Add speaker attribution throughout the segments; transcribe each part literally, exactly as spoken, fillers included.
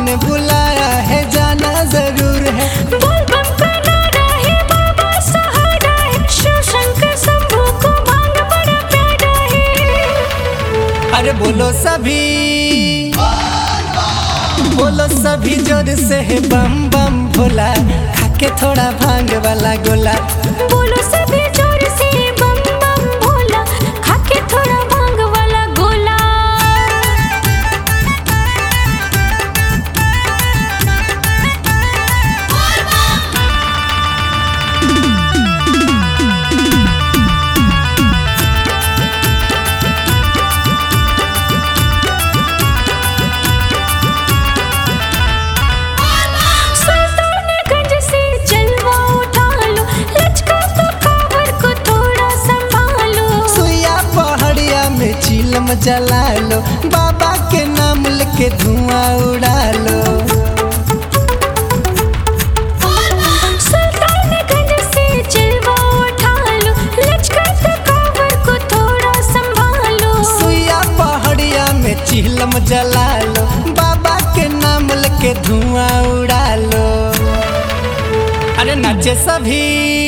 Speaker 1: ने बुलाया है, जाना जरूर है।
Speaker 2: बोल बम का नारा है, बाबा सहारा है, शिव शंकर शंभू को भांग बड़ा प्यारा है।
Speaker 1: अरे बोलो सभी, बोलो सभी जोर से है बम बम भोला, खाके थोड़ा भांग वाला गोला।
Speaker 2: बोलो सभी जोर से बम बम भोला, खाके थोड़ा भांग वाला गोला। सुल्तानगंज से जलवा उठा लो, लचका तो कांवर को थोड़ा संभालो।
Speaker 1: सुइया पहाड़िया में चिलम जला लो, बाबा के नाम लेके धुआं उड़ा लो।
Speaker 2: सुल्तानगंज से जलवा उठा लो, लचका तो कांवर को थोड़ा संभालो।
Speaker 1: सुइया पहाड़िया में चिलम जला लो, बाबा के नाम लेके धुआं उड़ा लो। अरे नाचे सभी,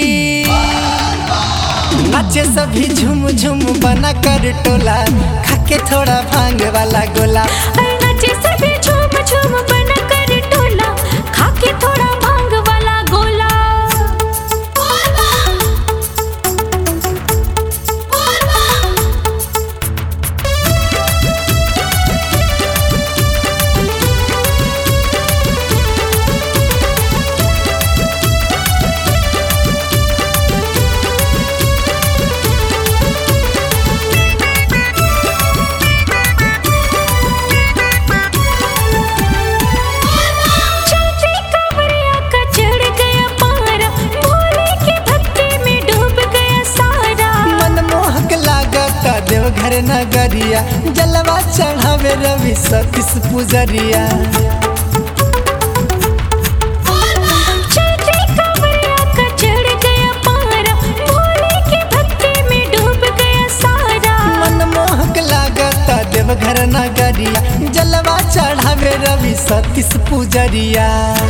Speaker 1: नाचे सभी झूम झूम बना कर टोला, खाके थोड़ा भांग वाला गोला।
Speaker 2: अरे नाचे सभी झूम झूम बना कर टोला, खाके थोड़ा भांग वाला गोला। चलते कांवरिया का चढ़ गया पारा, भोले की भक्ति में डूब गया सारा।
Speaker 1: मनमोहक लागता देवघर नगरिया, जलवा चढ़ावे रवि सतीश पुजरिया।
Speaker 2: चलते कांवरिया का चढ़ गया पारा, भोले की भक्ति में डूब गया सारा।
Speaker 1: मनमोहक लागता देवघर नगरिया, जलवा चढ़ावे रवि सतीश पुजरिया।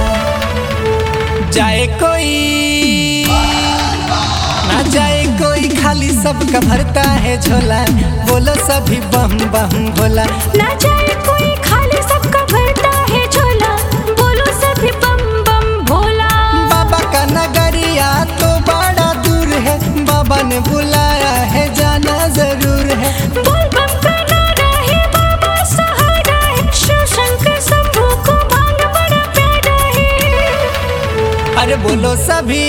Speaker 1: जाए कोई ना जाए कोई, खाली सबका भरता है झोला, बोलो सभी बम बम भोला।
Speaker 2: ना जाए कोई खाली, सबका भरता है झोला, बोलो सभी बम बम भोला।
Speaker 1: बाबा का नगरिया तो बड़ा दूर है, बाबा ने बुलाया है, जाना जरूर है।
Speaker 2: बोल बम का नारा है, बाबा सहारा है, शिव शंकर शंभू को भांग बड़ा प्यारा है।
Speaker 1: अरे बोलो सभी,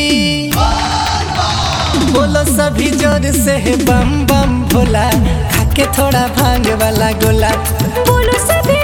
Speaker 1: बोलो सभी जोर से है बम बम भोला, खाके थोड़ा भांग वाला गोला।
Speaker 2: बोलो सभी